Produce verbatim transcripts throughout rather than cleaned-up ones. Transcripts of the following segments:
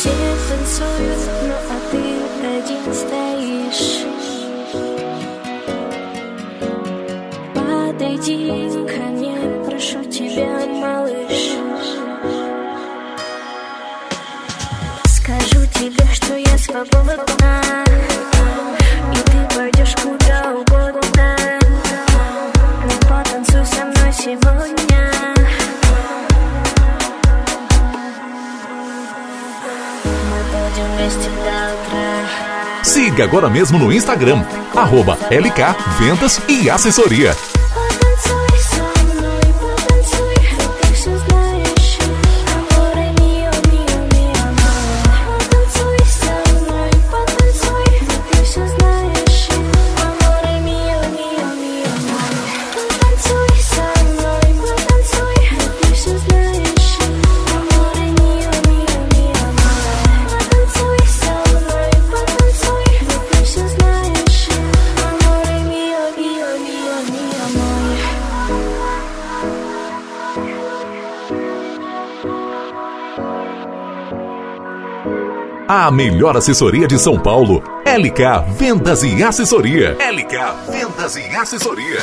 Все танцуют, ну а ты один стоишь. Подойди ко мне, прошу тебя, малыш. Скажу тебе, что я свободна, и ты пойдешь куда угодно. Но потанцуй со мной сегодня. Мы будем вместе до утра. Siga agora mesmo no Instagram, arroba L K Vendas e Assessoria. A melhor assessoria de São Paulo, L K Vendas e Assessoria. L K Vendas e Assessoria.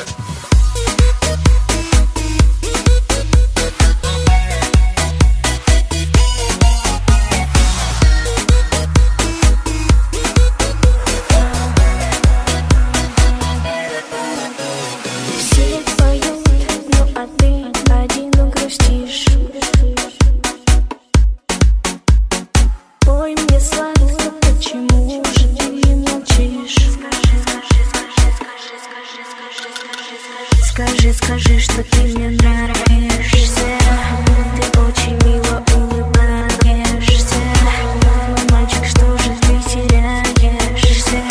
Скажи, скажи, что ты мне нравишься. Ты очень мило улыбаешься. Мой мальчик, что же ты теряешься?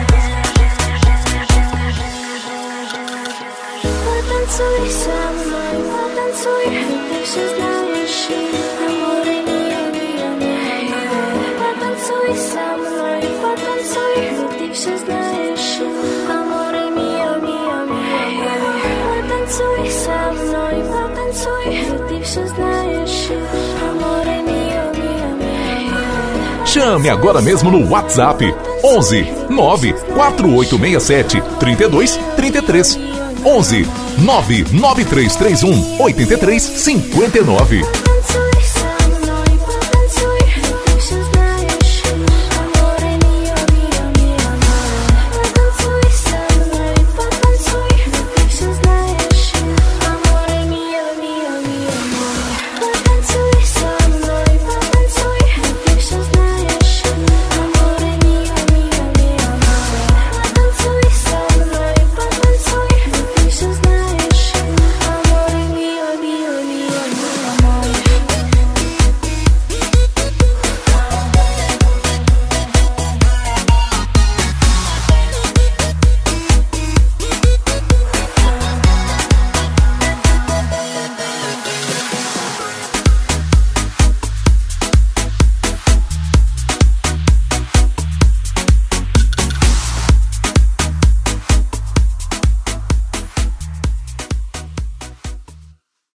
Потанцуй со мной, потанцуй, ты все знаешь. Аморе мио, мио, мио. Потанцуй со мной, потанцуй, ты все знаешь. Аморе мио, мио, мио. Потанцуй со мной, потанцуй, ты все знаешь. Amore mio, mio, mio. Chame agora mesmo no WhatsApp onze nove quatro oito seis sete três dois três três. onze nove nove três três um oito três cinco nove.